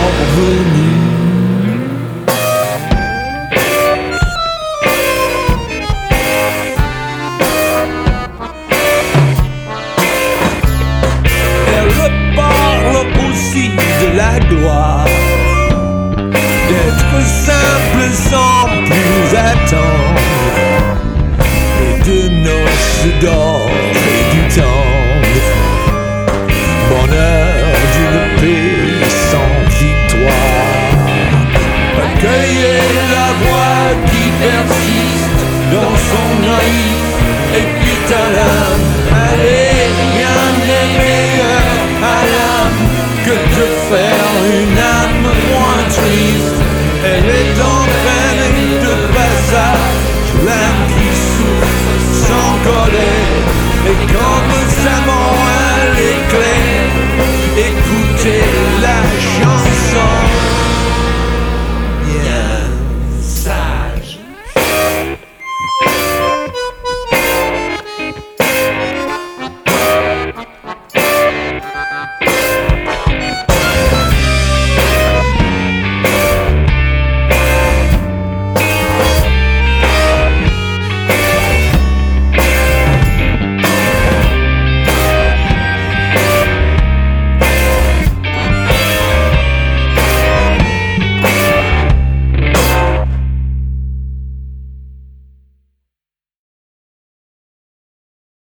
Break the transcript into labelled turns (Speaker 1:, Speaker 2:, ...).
Speaker 1: venue. Elle reparle aussi de la gloire, d'être simple sans plus attendre, et de noces d'or et du tendre bonheur d'une paix sans victoire. Accueillez la voix qui persiste dans son naïf et puis à l'âme. Allez, rien n'est meilleur à l'âme que de faire une âme moins triste. Elle est en peine de passage, l'âme qui souffre sans colère, et comme savant à l'éclair, écoutez la chanson.